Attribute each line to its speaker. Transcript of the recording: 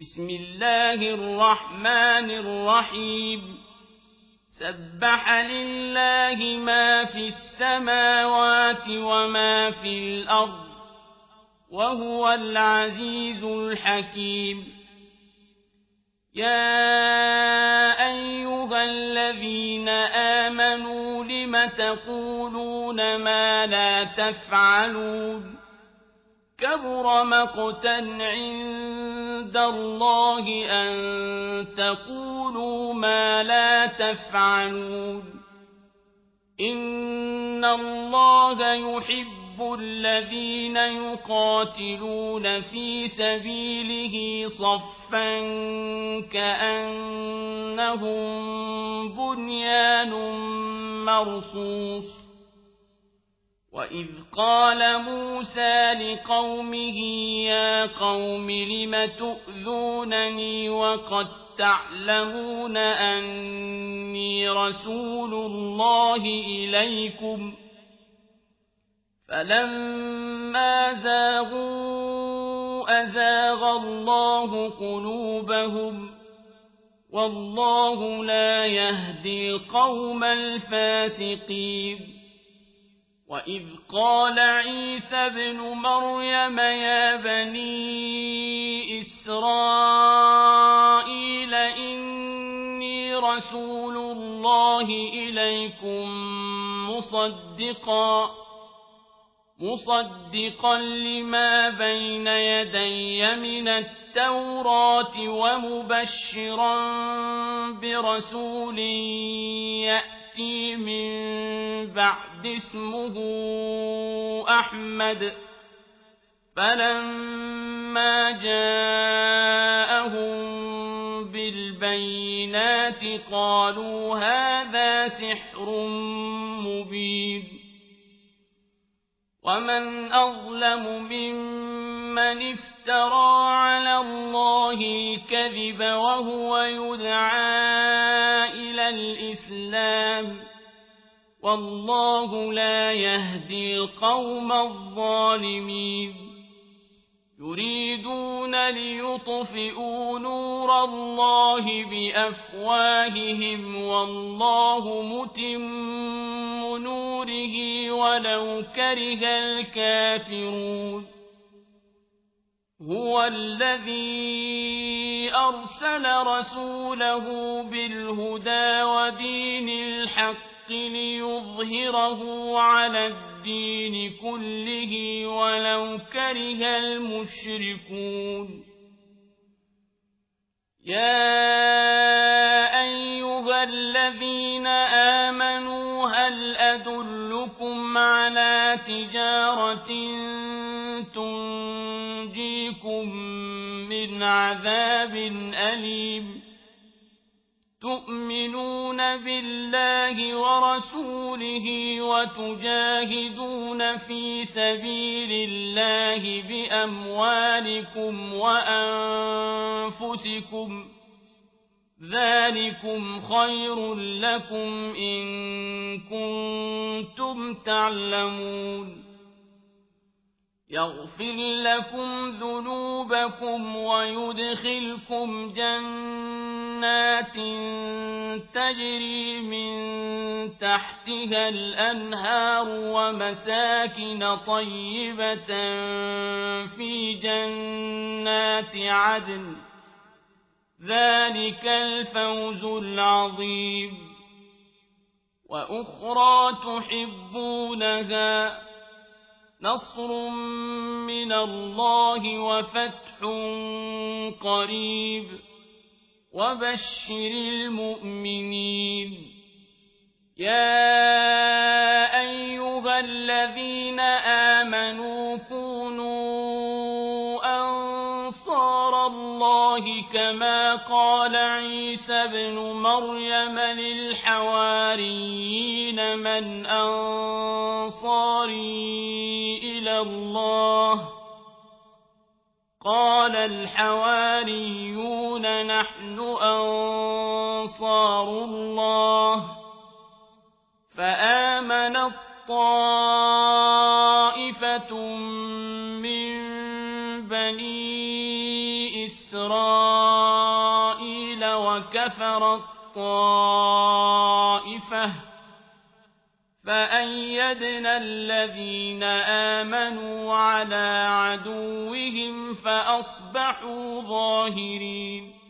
Speaker 1: بسم الله الرحمن الرحيم سبح لله ما في السماوات وما في الأرض وهو العزيز الحكيم يا أيها الذين آمنوا لم تقولون ما لا تفعلون كبر مقتا عند الله أن تقولوا ما لا تفعلون إن الله يحب الذين يقاتلون في سبيله صفا كأنهم بنيان مرصوص وإذ قال موسى لقومه يا قوم لم تؤذونني وقد تعلمون أني رسول الله إليكم فلما زاغوا أزاغ الله قلوبهم والله لا يهدي القوم الفاسقين وإذ قال عيسى ابن مريم يا بني إسرائيل إني رسول الله إليكم مصدقا لما بين يدي من التوراة ومبشرا برسول يأتي من بعد اسمه أحمد فلما جاءهم بالبينات قالوا هذا سحر مبين ومن أظلم ممن افترى على الله الكذب وهو يدعى إلى الإسلام والله لا يهدي القوم الظالمين يريدون ليطفئوا نور الله بأفواههم والله متم نوره ولو كره الكافرون هو الذي أرسل رسوله بالهدى ودين الحق ليظهره على الدين كله ولو كره المشركون يا أيها الذين آمنوا هل أدلكم على تجارة تنجيكم من عذاب أليم تؤمنون بالله ورسوله وتجاهدون في سبيل الله بأموالكم وأنفسكم ذلكم خير لكم إن كنتم تعلمون يغفر لكم ذنوبكم ويدخلكم جنات تجري من تحتها الأنهار ومساكن طيبة في جنات عدن ذلك الفوز العظيم وأخرى تحبونها نصر من الله وفتح قريب وبشر المؤمنين يا أيها الذين آمنوا كونوا أنصار الله كما قال عيسى ابن مريم للحواريين من أنصاري إلى الله قال الحواريون نحن أنصار الله فآمنت طائفة من بني إسرائيل إسرائيل وكفرت طائفة فأيدنا الذين آمنوا على عدوهم فأصبحوا ظاهرين